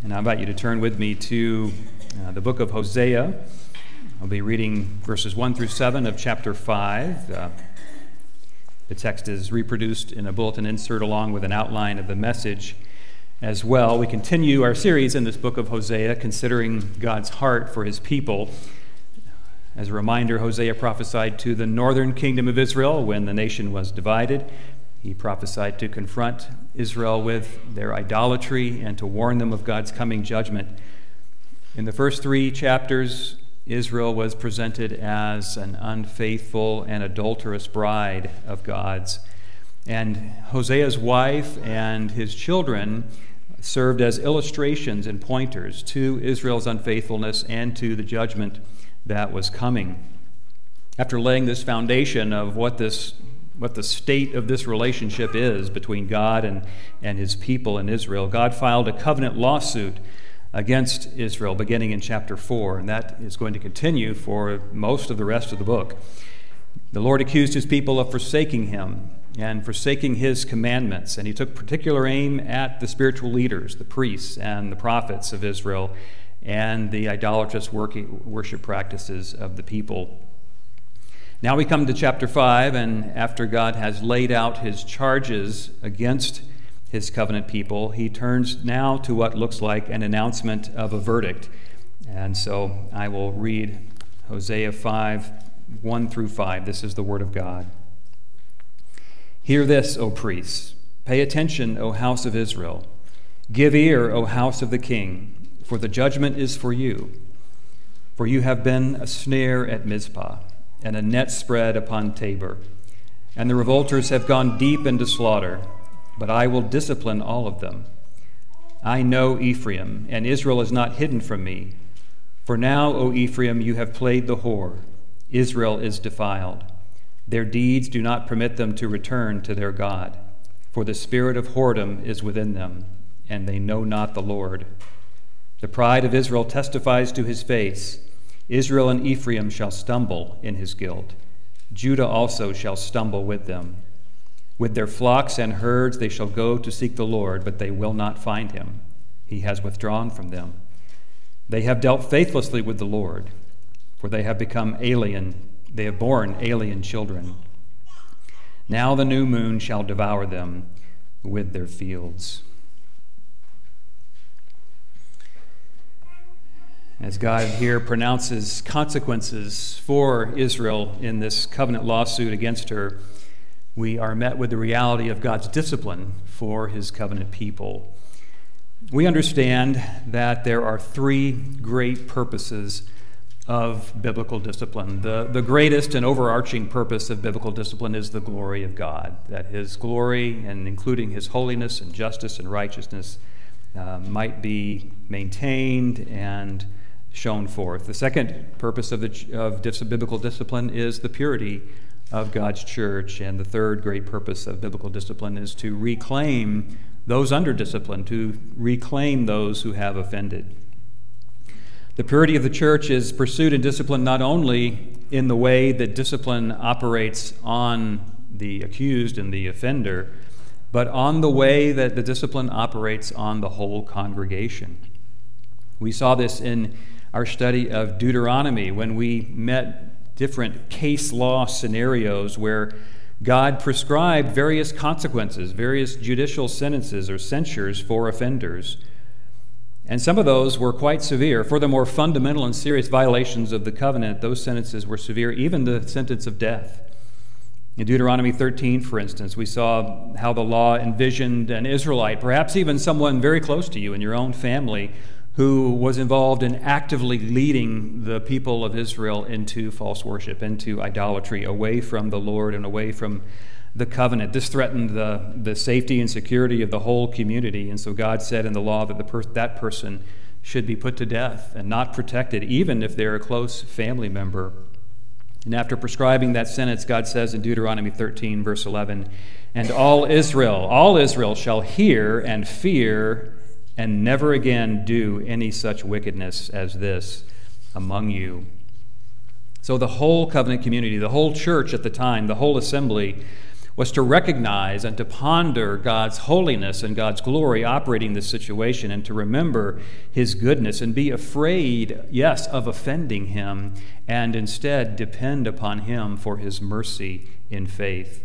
And I invite you to turn with me to the book of Hosea. I'll be reading verses 1 through 7 of chapter 5. The text is reproduced in a bulletin insert along with an outline of the message as well. We continue our series in this book of Hosea, considering God's heart for his people. As a reminder, Hosea prophesied to the northern kingdom of Israel when the nation was divided. He prophesied to confront Israel with their idolatry and to warn them of God's coming judgment. In the first 3 chapters, Israel was presented as an unfaithful and adulterous bride of God's. And Hosea's wife and his children served as illustrations and pointers to Israel's unfaithfulness and to the judgment that was coming. After laying this foundation of what the state of this relationship is between God and his people in Israel, God filed a covenant lawsuit against Israel beginning in chapter 4, and that is going to continue for most of the rest of the book. The Lord accused his people of forsaking him and forsaking his commandments, and he took particular aim at the spiritual leaders, the priests and the prophets of Israel, and the idolatrous worship practices of the people. Now we come to chapter 5, and after God has laid out his charges against his covenant people, he turns now to what looks like an announcement of a verdict. And so I will read Hosea 5, 1 through 5. This is the word of God. Hear this, O priests. Pay attention, O house of Israel. Give ear, O house of the king, for the judgment is for you. For you have been a snare at Mizpah, and a net spread upon Tabor. And the revolters have gone deep into slaughter, but I will discipline all of them. I know Ephraim, and Israel is not hidden from me. For now, O Ephraim, you have played the whore. Israel is defiled. Their deeds do not permit them to return to their God, for the spirit of whoredom is within them, and they know not the Lord. The pride of Israel testifies to his face. Israel and Ephraim shall stumble in his guilt. Judah also shall stumble with them. With their flocks and herds they shall go to seek the Lord, but they will not find him. He has withdrawn from them. They have dealt faithlessly with the Lord, for they have become alien. They have borne alien children. Now the new moon shall devour them with their fields. As God here pronounces consequences for Israel in this covenant lawsuit against her, we are met with the reality of God's discipline for his covenant people. We understand that there are 3 great purposes of biblical discipline. The greatest and overarching purpose of biblical discipline is the glory of God, that his glory, and including his holiness and justice and righteousness, might be maintained and shown forth. The second purpose of biblical discipline is the purity of God's church, and the third great purpose of biblical discipline is to reclaim those under discipline, to reclaim those who have offended. The purity of the church is pursued in discipline not only in the way that discipline operates on the accused and the offender, but on the way that the discipline operates on the whole congregation. We saw this in our study of Deuteronomy when we met different case law scenarios where God prescribed various consequences, various judicial sentences or censures for offenders. And some of those were quite severe. For the more fundamental and serious violations of the covenant, those sentences were severe, even the sentence of death. In Deuteronomy 13, for instance, we saw how the law envisioned an Israelite, perhaps even someone very close to you in your own family, who was involved in actively leading the people of Israel into false worship, into idolatry, away from the Lord and away from the covenant. This threatened the safety and security of the whole community, and so God said in the law that that person should be put to death and not protected, even if they're a close family member. And after prescribing that sentence, God says in Deuteronomy 13, verse 11, "And all Israel shall hear and fear and never again do any such wickedness as this among you." So the whole covenant community, the whole church at the time, the whole assembly, was to recognize and to ponder God's holiness and God's glory operating this situation, and to remember his goodness and be afraid, yes, of offending him, and instead depend upon him for his mercy in faith.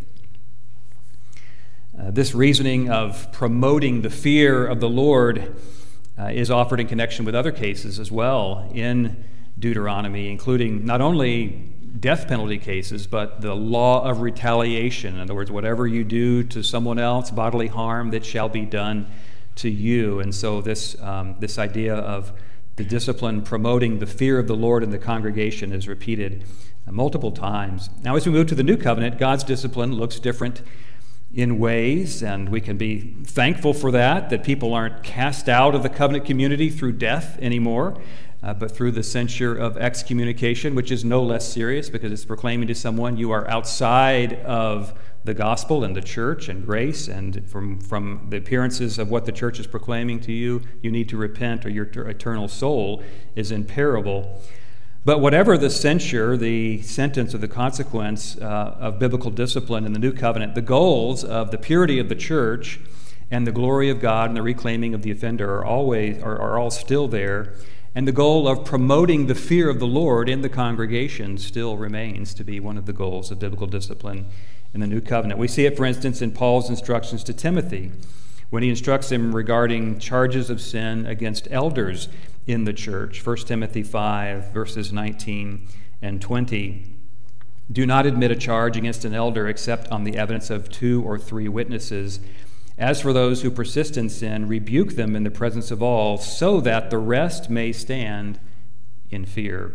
This reasoning of promoting the fear of the Lord is offered in connection with other cases as well in Deuteronomy, including not only death penalty cases, but the law of retaliation. In other words, whatever you do to someone else, bodily harm, that shall be done to you. And so this idea of the discipline promoting the fear of the Lord in the congregation is repeated multiple times. Now, as we move to the New Covenant, God's discipline looks different in ways, and we can be thankful for that people aren't cast out of the covenant community through death anymore, but through the censure of excommunication, which is no less serious because it's proclaiming to someone you are outside of the gospel and the church and grace, and from the appearances of what the church is proclaiming to you, you need to repent or your eternal soul is in peril. But whatever the censure, the sentence, or the consequence of biblical discipline in the New Covenant, the goals of the purity of the church and the glory of God and the reclaiming of the offender are all still there. And the goal of promoting the fear of the Lord in the congregation still remains to be one of the goals of biblical discipline in the New Covenant. We see it, for instance, in Paul's instructions to Timothy when he instructs him regarding charges of sin against elders in the church. 1 Timothy 5, verses 19 and 20. Do not admit a charge against an elder except on the evidence of 2 or 3 witnesses. As for those who persist in sin, rebuke them in the presence of all, so that the rest may stand in fear.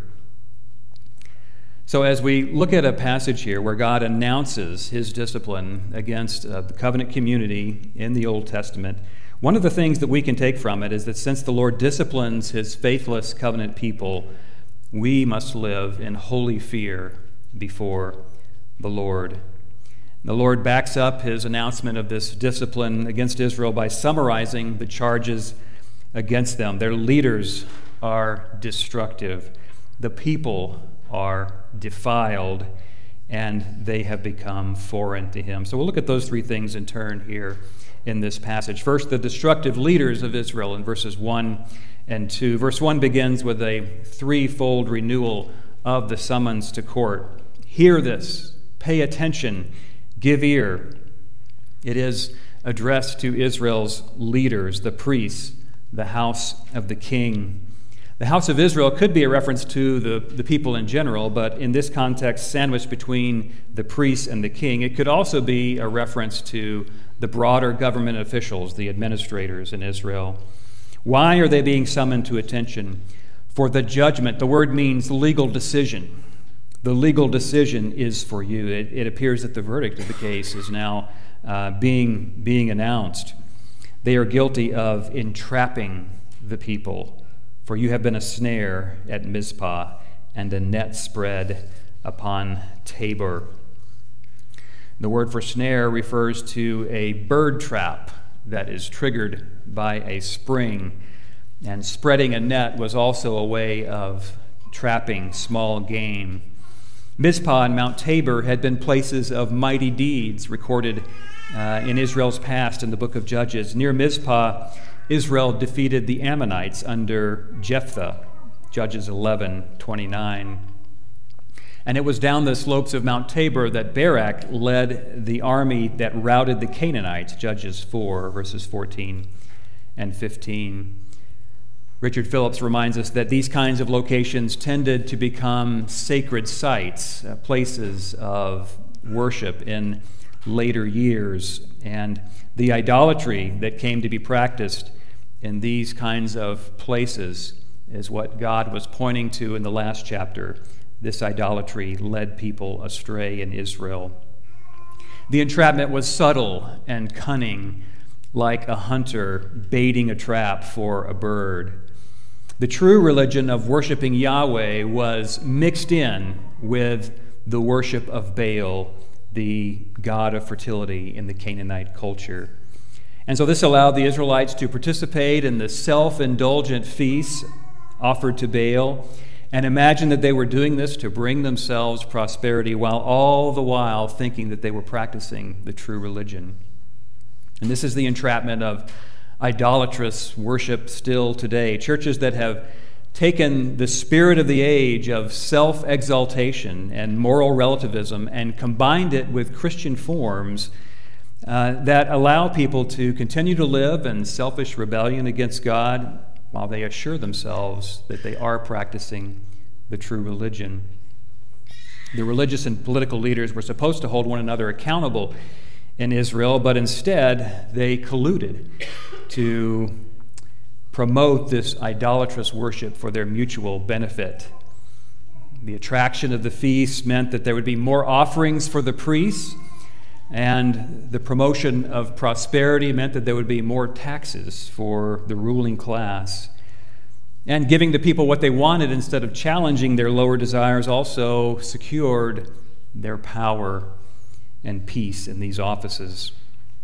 So as we look at a passage here where God announces his discipline against the covenant community in the Old Testament, one of the things that we can take from it is that since the Lord disciplines his faithless covenant people, we must live in holy fear before the Lord. The Lord backs up his announcement of this discipline against Israel by summarizing the charges against them. Their leaders are destructive. The people are defiled, and they have become foreign to him. So we'll look at those 3 things in turn here in this passage. First, the destructive leaders of Israel in verses 1 and 2. Verse 1 begins with a 3-fold renewal of the summons to court. Hear this, pay attention, give ear. It is addressed to Israel's leaders, the priests, the house of the king. The house of Israel could be a reference to the people in general, but in this context, sandwiched between the priests and the king, it could also be a reference to the broader government officials, the administrators in Israel. Why are they being summoned to attention? For the judgment. The word means legal decision. The legal decision is for you. It appears that the verdict of the case is now being announced. They are guilty of entrapping the people. For you have been a snare at Mizpah and a net spread upon Tabor. The word for snare refers to a bird trap that is triggered by a spring. And spreading a net was also a way of trapping small game. Mizpah and Mount Tabor had been places of mighty deeds recorded in Israel's past in the book of Judges. Near Mizpah, Israel defeated the Ammonites under Jephthah, Judges 11:29. And it was down the slopes of Mount Tabor that Barak led the army that routed the Canaanites, Judges 4, verses 14 and 15. Richard Phillips reminds us that these kinds of locations tended to become sacred sites, places of worship in later years. And the idolatry that came to be practiced in these kinds of places is what God was pointing to in the last chapter. This idolatry led people astray in Israel. The entrapment was subtle and cunning, like a hunter baiting a trap for a bird. The true religion of worshiping Yahweh was mixed in with the worship of Baal, the god of fertility in the Canaanite culture. And so this allowed the Israelites to participate in the self-indulgent feasts offered to Baal, and imagine that they were doing this to bring themselves prosperity while all the while thinking that they were practicing the true religion. And this is the entrapment of idolatrous worship still today. Churches that have taken the spirit of the age of self-exaltation and moral relativism and combined it with Christian forms that allow people to continue to live in selfish rebellion against God while they assure themselves that they are practicing the true religion. The religious and political leaders were supposed to hold one another accountable in Israel, but instead they colluded to promote this idolatrous worship for their mutual benefit. The attraction of the feasts meant that there would be more offerings for the priests, and the promotion of prosperity meant that there would be more taxes for the ruling class. And giving the people what they wanted instead of challenging their lower desires also secured their power and peace in these offices.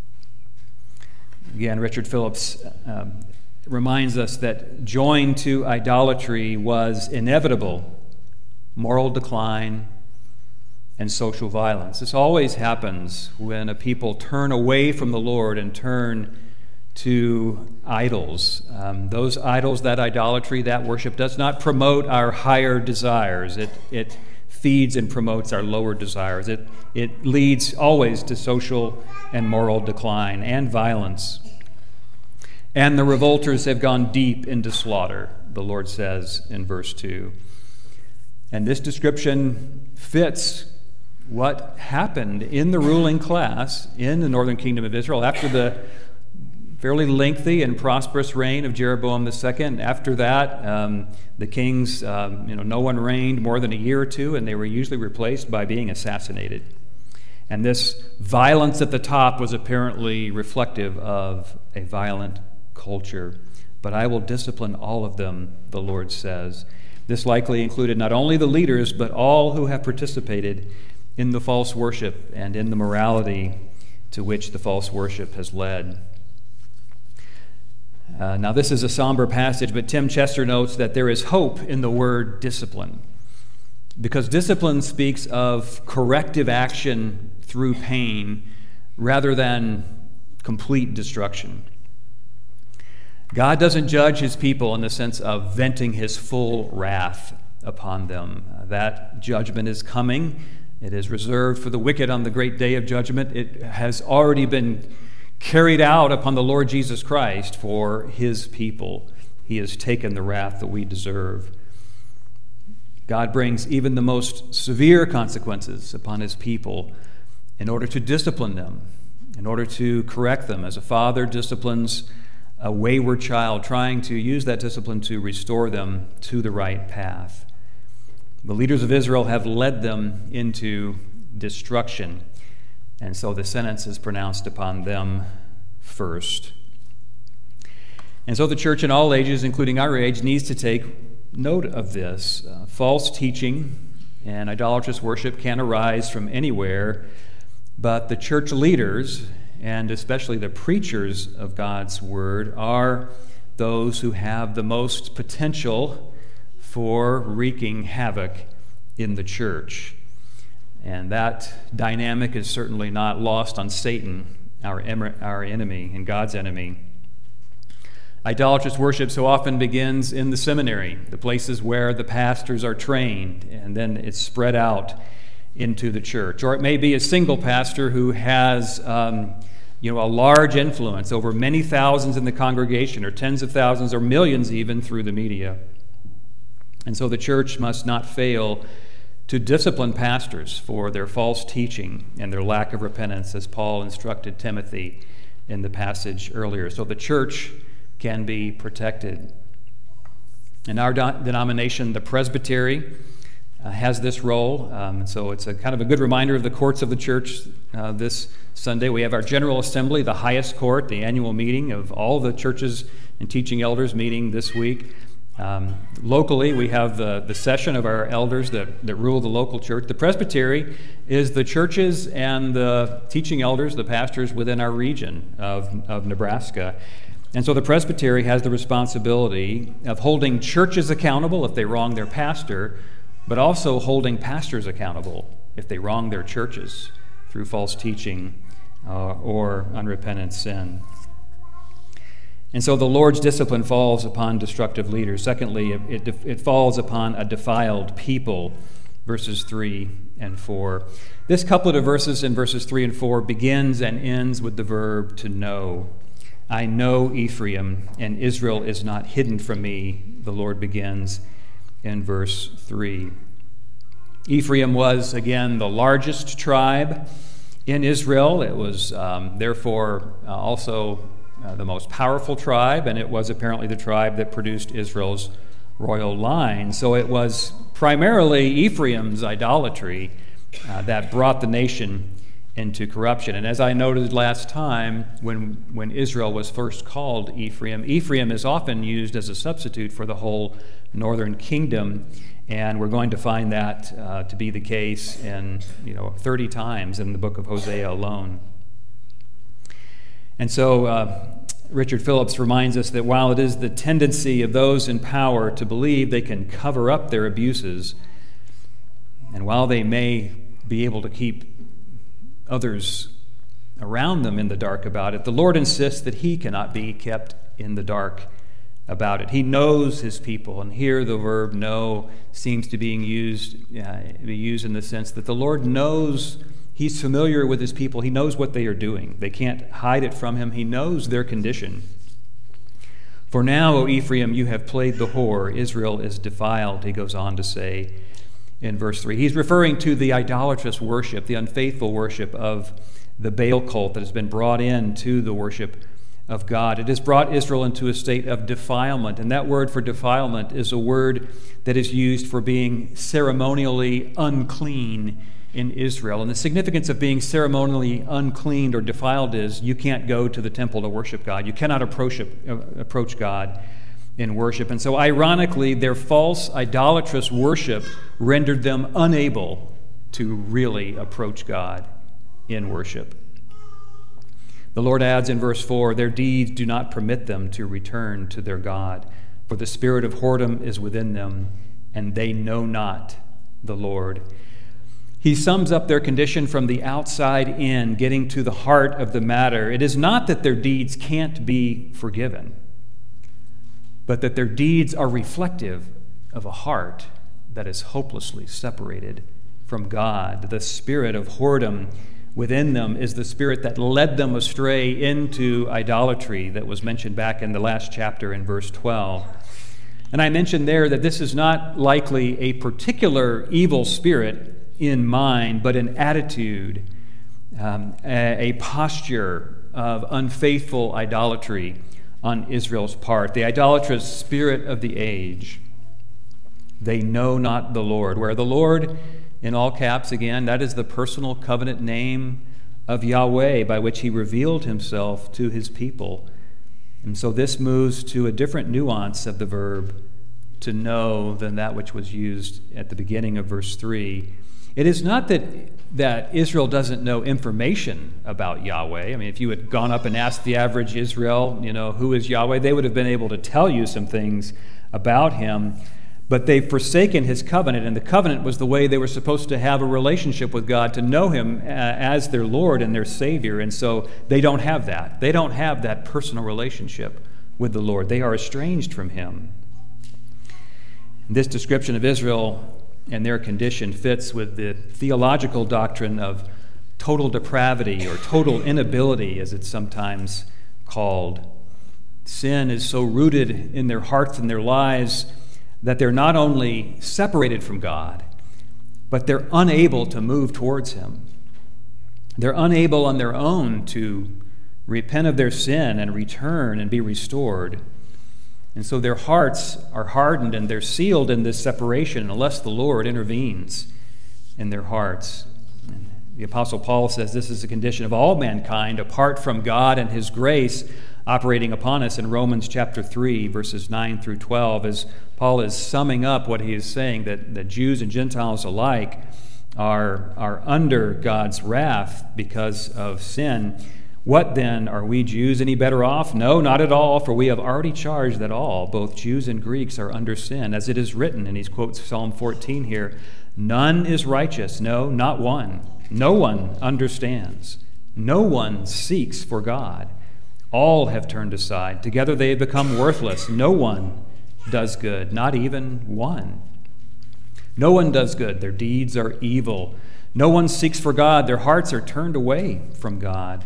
Again, Richard Phillips reminds us that joined to idolatry was inevitable moral decline and social violence. This always happens when a people turn away from the Lord and turn to idols. Those idols, that idolatry, that worship does not promote our higher desires. It feeds and promotes our lower desires. It leads always to social and moral decline and violence. And the revolters have gone deep into slaughter, the Lord says in verse 2. And this description fits what happened in the ruling class in the northern kingdom of Israel after the fairly lengthy and prosperous reign of Jeroboam II. After that, the kings, no one reigned more than a year or two, and they were usually replaced by being assassinated. And this violence at the top was apparently reflective of a violent culture. But I will discipline all of them, the Lord says. This likely included not only the leaders, but all who have participated in the false worship and in the morality to which the false worship has led. Now, this is a somber passage, but Tim Chester notes that there is hope in the word discipline, because discipline speaks of corrective action through pain rather than complete destruction. God doesn't judge his people in the sense of venting his full wrath upon them. That judgment is coming. It is reserved for the wicked on the great day of judgment. It has already been carried out upon the Lord Jesus Christ for his people. He has taken the wrath that we deserve. God brings even the most severe consequences upon his people in order to discipline them, in order to correct them, as a father disciplines a wayward child, trying to use that discipline to restore them to the right path. The leaders of Israel have led them into destruction, and so the sentence is pronounced upon them first. And so the church in all ages, including our age, needs to take note of this. False teaching and idolatrous worship can arise from anywhere, but the church leaders, and especially the preachers of God's word, are those who have the most potential for wreaking havoc in the church. And that dynamic is certainly not lost on Satan, our enemy and God's enemy. Idolatrous worship so often begins in the seminary, the places where the pastors are trained, and then it's spread out into the church. Or it may be a single pastor who has a large influence over many thousands in the congregation, or tens of thousands, or millions even through the media. And so the church must not fail to discipline pastors for their false teaching and their lack of repentance, as Paul instructed Timothy in the passage earlier. So the church can be protected. In our denomination, the presbytery has this role. So it's a kind of a good reminder of the courts of the church this Sunday. We have our General Assembly, the highest court, the annual meeting of all the churches and teaching elders meeting this week. Locally, we have the session of our elders that rule the local church. The presbytery is the churches and the teaching elders, the pastors within our region of Nebraska. And so the presbytery has the responsibility of holding churches accountable if they wrong their pastor, but also holding pastors accountable if they wrong their churches through false teaching or unrepentant sin. And so the Lord's discipline falls upon destructive leaders. Secondly, it falls upon a defiled people, verses 3 and 4. This couplet of verses in verses 3 and 4 begins and ends with the verb to know. I know Ephraim, and Israel is not hidden from me, the Lord begins in verse 3. Ephraim was, again, the largest tribe in Israel. It was, therefore, also the most powerful tribe, and it was apparently the tribe that produced Israel's royal line. So it was primarily Ephraim's idolatry that brought the nation into corruption. And as I noted last time, when Israel was first called Ephraim, Ephraim is often used as a substitute for the whole northern kingdom, and we're going to find that to be the case in 30 times in the book of Hosea alone. And so Richard Phillips reminds us that while it is the tendency of those in power to believe they can cover up their abuses, and while they may be able to keep others around them in the dark about it, the Lord insists that he cannot be kept in the dark about it. He knows his people, and here the verb know seems to be used in the sense that the Lord knows. He's familiar with his people. He knows what they are doing. They can't hide it from him. He knows their condition. For now, O Ephraim, you have played the whore. Israel is defiled, he goes on to say in verse 3. He's referring to the idolatrous worship, the unfaithful worship of the Baal cult that has been brought into the worship of God. It has brought Israel into a state of defilement, and that word for defilement is a word that is used for being ceremonially unclean in Israel. And the significance of being ceremonially uncleaned or defiled is you can't go to the temple to worship God. You cannot approach God in worship. And so ironically, their false idolatrous worship rendered them unable to really approach God in worship. The Lord adds in verse 4, their deeds do not permit them to return to their God, for the spirit of whoredom is within them, and they know not the Lord. He sums up their condition from the outside in, getting to the heart of the matter. It is not that their deeds can't be forgiven, but that their deeds are reflective of a heart that is hopelessly separated from God. The spirit of whoredom within them is the spirit that led them astray into idolatry that was mentioned back in the last chapter in verse 12. And I mentioned there that this is not likely a particular evil spirit in mind, but an attitude, a posture of unfaithful idolatry on Israel's part. The idolatrous spirit of the age. They know not the Lord. Where the Lord, in all caps again, that is the personal covenant name of Yahweh by which he revealed himself to his people. And so this moves to a different nuance of the verb to know than that which was used at the beginning of verse 3. It is not that Israel doesn't know information about Yahweh. I mean, if you had gone up and asked the average Israel, who is Yahweh, they would have been able to tell you some things about him. But they've forsaken his covenant, and the covenant was the way they were supposed to have a relationship with God, to know him as their Lord and their Savior. And so they don't have that. They don't have that personal relationship with the Lord. They are estranged from him. This description of Israel and their condition fits with the theological doctrine of total depravity or total inability, as it's sometimes called. Sin is so rooted in their hearts and their lives that they're not only separated from God, but they're unable to move towards him. They're unable on their own to repent of their sin and return and be restored. And so their hearts are hardened and they're sealed in this separation unless the Lord intervenes in their hearts. And the Apostle Paul says this is the condition of all mankind apart from God and his grace operating upon us in Romans chapter 3, verses 9 through 12, as Paul is summing up what he is saying, that Jews and Gentiles alike are under God's wrath because of sin. What then, are we Jews any better off? No, not at all, for we have already charged that all, both Jews and Greeks, are under sin. As it is written," and he quotes Psalm 14 here, "None is righteous, no, not one. No one understands. No one seeks for God. All have turned aside. Together they have become worthless. No one does good, not even one. No one does good. Their deeds are evil. No one seeks for God. Their hearts are turned away from God."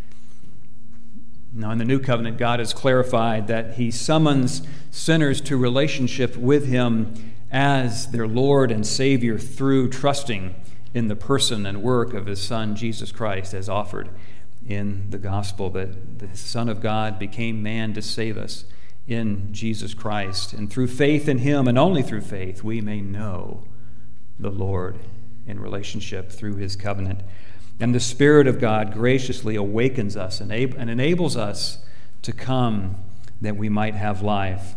Now, in the New Covenant, God has clarified that he summons sinners to relationship with him as their Lord and Savior through trusting in the person and work of his Son, Jesus Christ, as offered in the gospel, that the Son of God became man to save us in Jesus Christ. And through faith in him, and only through faith, we may know the Lord in relationship through his covenant. And the Spirit of God graciously awakens us and enables us to come that we might have life.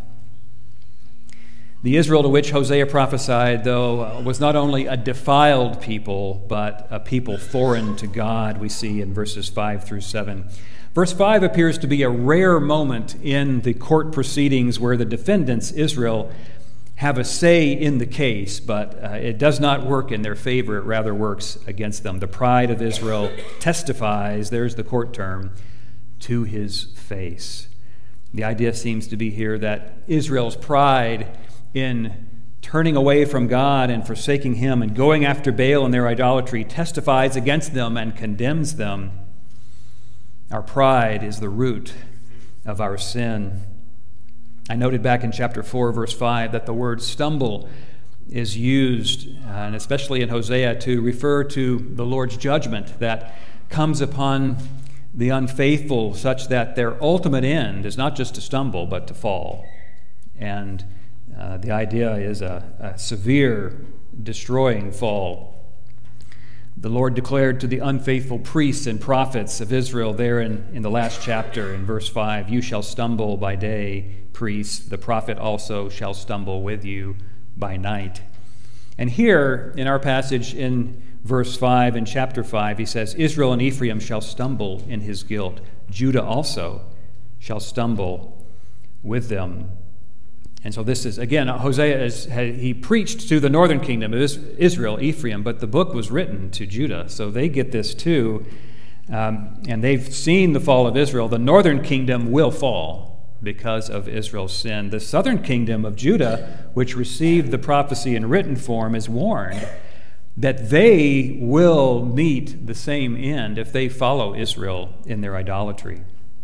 The Israel to which Hosea prophesied, though, was not only a defiled people, but a people foreign to God, we see in verses 5 through 7. Verse 5 appears to be a rare moment in the court proceedings where the defendants, Israel, have a say in the case, but it does not work in their favor. It rather works against them. The pride of Israel testifies, there's the court term, to his face. The idea seems to be here that Israel's pride in turning away from God and forsaking him and going after Baal and their idolatry testifies against them and condemns them. Our pride is the root of our sin. I noted back in chapter 4, verse 5, that the word stumble is used, and especially in Hosea, to refer to the Lord's judgment that comes upon the unfaithful, such that their ultimate end is not just to stumble, but to fall. And the idea is a severe, destroying fall. The Lord declared to the unfaithful priests and prophets of Israel there in the last chapter, in verse 5, "You shall stumble by day, priests, the prophet also shall stumble with you by night." And here in our passage in verse 5 in chapter 5, he says, "Israel and Ephraim shall stumble in his guilt. Judah also shall stumble with them." And so this is, again, Hosea, he preached to the northern kingdom of Israel, Ephraim, but the book was written to Judah, so they get this too. And they've seen the fall of Israel. The northern kingdom will fall because of Israel's sin. The southern kingdom of Judah, which received the prophecy in written form, is warned that they will meet the same end if they follow Israel in their idolatry.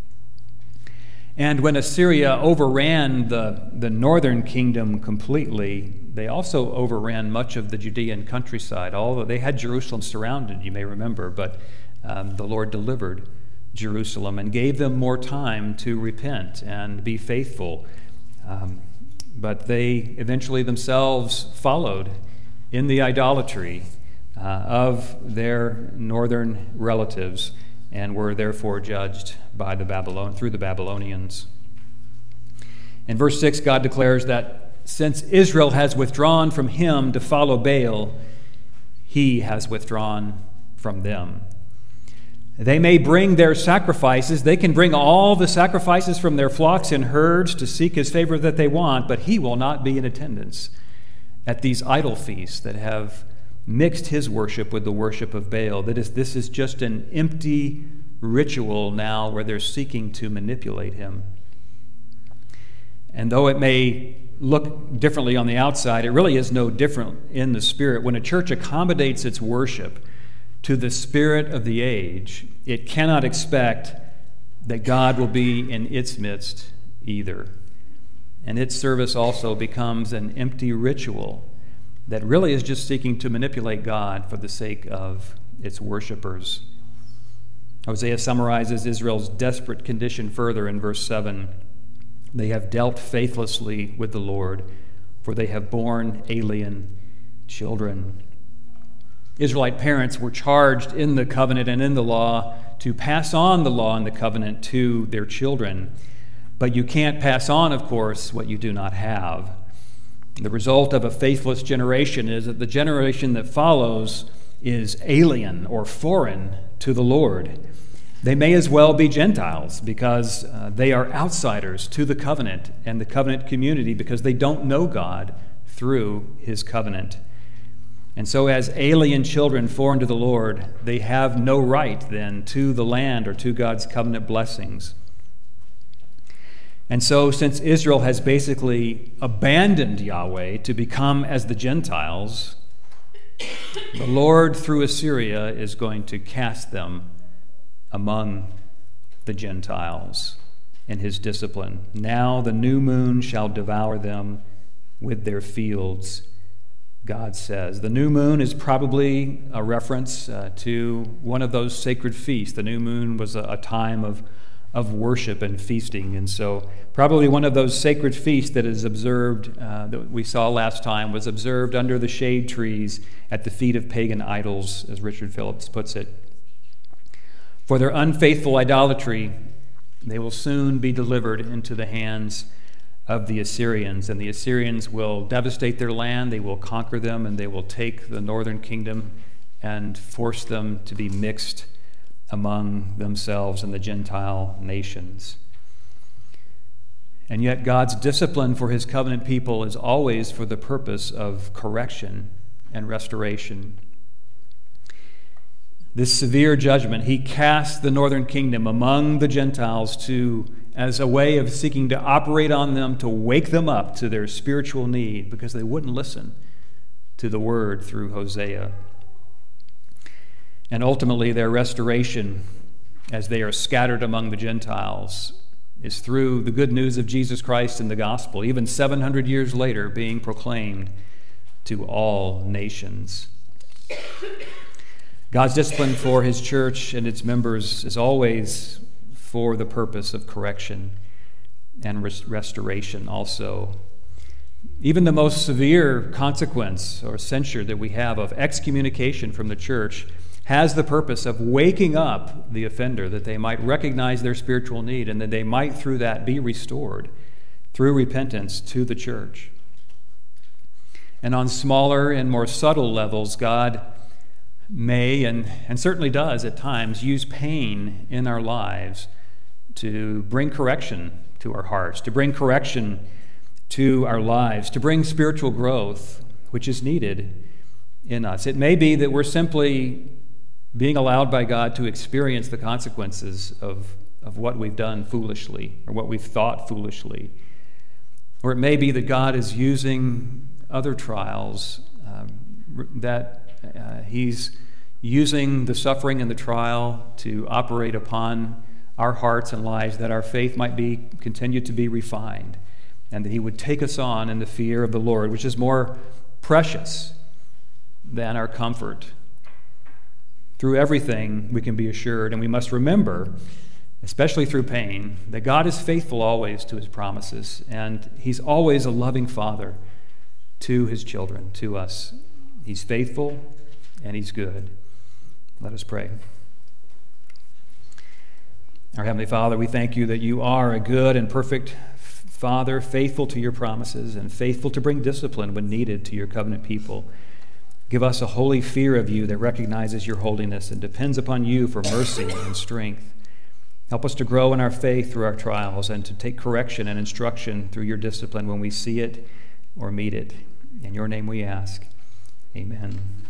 And when Assyria overran the northern kingdom completely, they also overran much of the Judean countryside. Although they had Jerusalem surrounded, you may remember, but the Lord delivered Jerusalem and gave them more time to repent and be faithful. But they eventually themselves followed in the idolatry of their northern relatives and were therefore judged by through the Babylonians. In verse 6, God declares that since Israel has withdrawn from him to follow Baal, he has withdrawn from them. They may bring their sacrifices. They can bring all the sacrifices from their flocks and herds to seek his favor that they want, but he will not be in attendance at these idol feasts that have mixed his worship with the worship of Baal. This is just an empty ritual now where they're seeking to manipulate him. And though it may look differently on the outside, it really is no different in the spirit. When a church accommodates its worship to the spirit of the age, it cannot expect that God will be in its midst either. And its service also becomes an empty ritual that really is just seeking to manipulate God for the sake of its worshipers. Hosea summarizes Israel's desperate condition further in verse 7. "They have dealt faithlessly with the Lord, for they have borne alien children." Israelite parents were charged in the covenant and in the law to pass on the law and the covenant to their children. But you can't pass on, of course, what you do not have. The result of a faithless generation is that the generation that follows is alien or foreign to the Lord. They may as well be Gentiles because they are outsiders to the covenant and the covenant community because they don't know God through his covenant. And so as alien children foreign to the Lord, they have no right then to the land or to God's covenant blessings. And so since Israel has basically abandoned Yahweh to become as the Gentiles, the Lord through Assyria is going to cast them among the Gentiles in his discipline. Now the new moon shall devour them with their fields, God says. The new moon is probably a reference to one of those sacred feasts. The new moon was a time of worship and feasting, and so probably one of those sacred feasts that is observed, that we saw last time, was observed under the shade trees at the feet of pagan idols, as Richard Phillips puts it. For their unfaithful idolatry, they will soon be delivered into the hands of the Assyrians, and the Assyrians will devastate their land, they will conquer them, and they will take the northern kingdom and force them to be mixed among themselves and the Gentile nations. And yet God's discipline for his covenant people is always for the purpose of correction and restoration. This severe judgment, he cast the northern kingdom among the Gentiles as a way of seeking to operate on them, to wake them up to their spiritual need, because they wouldn't listen to the word through Hosea. And ultimately their restoration, as they are scattered among the Gentiles, is through the good news of Jesus Christ and the gospel, even 700 years later, being proclaimed to all nations. God's discipline for his church and its members is always for the purpose of correction and restoration also. Even the most severe consequence or censure that we have of excommunication from the church has the purpose of waking up the offender, that they might recognize their spiritual need and that they might through that be restored through repentance to the church. And on smaller and more subtle levels, God may and certainly does at times use pain in our lives to bring correction to our hearts, to bring correction to our lives, to bring spiritual growth, which is needed in us. It may be that we're simply being allowed by God to experience the consequences of what we've done foolishly or what we've thought foolishly. Or it may be that God is using other trials, that he's using the suffering and the trial to operate upon our hearts and lives, that our faith might be continue to be refined, and that he would take us on in the fear of the Lord, which is more precious than our comfort. Through everything we can be assured, and we must remember, especially through pain, that God is faithful always to his promises, and he's always a loving Father to his children, to us. He's faithful and he's good. Let us pray. Our Heavenly Father, we thank you that you are a good and perfect Father, faithful to your promises and faithful to bring discipline when needed to your covenant people. Give us a holy fear of you that recognizes your holiness and depends upon you for mercy and strength. Help us to grow in our faith through our trials and to take correction and instruction through your discipline when we see it or meet it. In your name we ask. Amen.